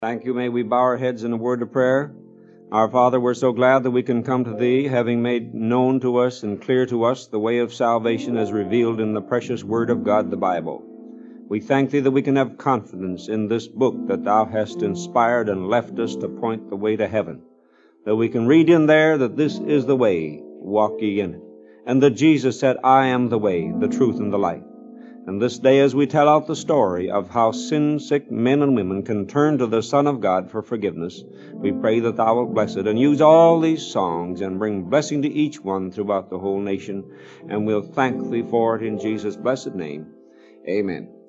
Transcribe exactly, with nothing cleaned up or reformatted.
Thank you. May we bow our heads in a word of prayer. Our Father, we're so glad that we can come to Thee, having made known to us and clear to us the way of salvation as revealed in the precious Word of God, the Bible. We thank Thee that we can have confidence in this book that Thou hast inspired and left us to point the way to heaven. That we can read in there that this is the way, walk ye in it. And that Jesus said, I am the way, the truth, and the life. And this day, as we tell out the story of how sin-sick men and women can turn to the Son of God for forgiveness, we pray that Thou wilt bless it and use all these songs and bring blessing to each one throughout the whole nation. And we'll thank Thee for it in Jesus' blessed name. Amen.